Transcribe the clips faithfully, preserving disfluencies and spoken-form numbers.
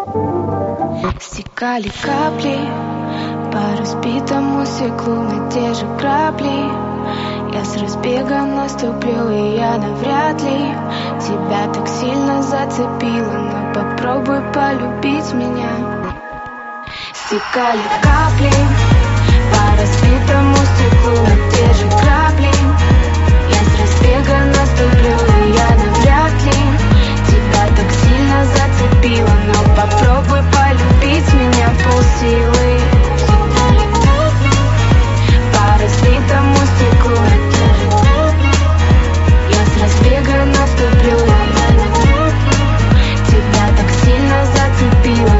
Стекали капли по разбитому стеклу на те же грабли. Я с разбега наступлю, и я навряд ли тебя так сильно зацепила. Но попробуй полюбить меня. Стекали капли по разбитому стеклу на те же грабли. Я с разбега наступлю, и я навряд ли тебя так сильно зацепила. Но попробуй полюбить меня полсилы. По разбитому стеклу я с разбега наступлю, тебя так сильно зацепила.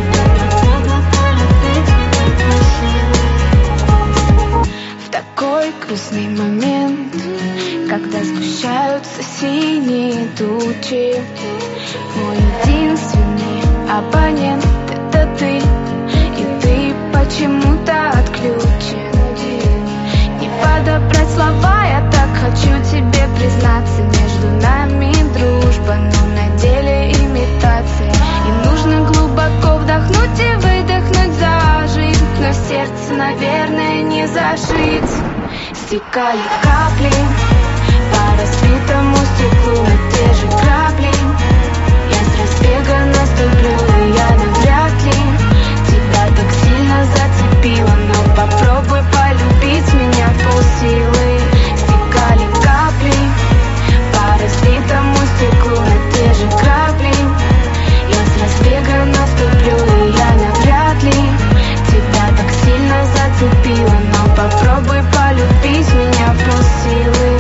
В такой грустный момент, когда сгущаются синие тучи, мой единственный абонент — это ты. И ты почему-то отключен. Не подобрать слова, я так хочу тебе признаться. Между нами дружба, но на деле имитация. И нужно глубоко вдохнуть и выдохнуть за жизнь. Но сердце, наверное, не зашить. Стекали капли по разбитому стеклу на те же грабли. Я с разбега наступлю, и я навряд ли тебя так сильно зацепила. Но попробуй полюбить меня полсилы. Стекали капли по разбитому стеклу на те же грабли. Я с разбега наступлю, и я навряд ли тебя так сильно зацепила. Но попробуй полюбить меня полсилы.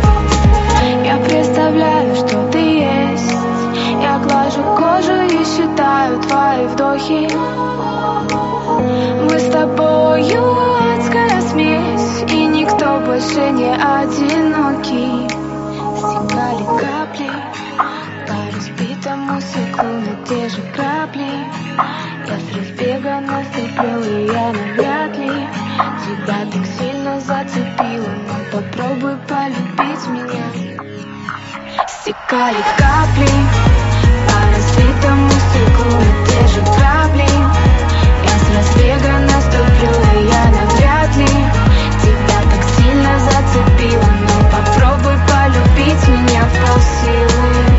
Я представляю, что ты есть. Я глажу кожу и считаю твои вдохи. Мы с тобою адская смесь, и никто больше не одинокий. Стекали капли по разбитому стеклу на те же грабли. Я с разбега наступлю, и я навряд ли тебя так сильно зацепила. Но попробуй полюбить меня. Стекали капли по разбитому стеклу на те же грабли. Я с разбега наступлю, и я навряд ли тебя так сильно зацепила. Но попробуй полюбить меня в полсилы.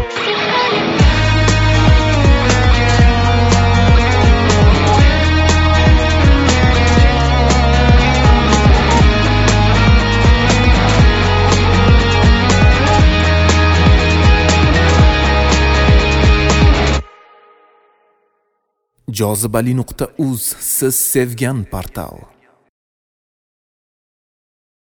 jozibali nuqta uz siz sevgan portal.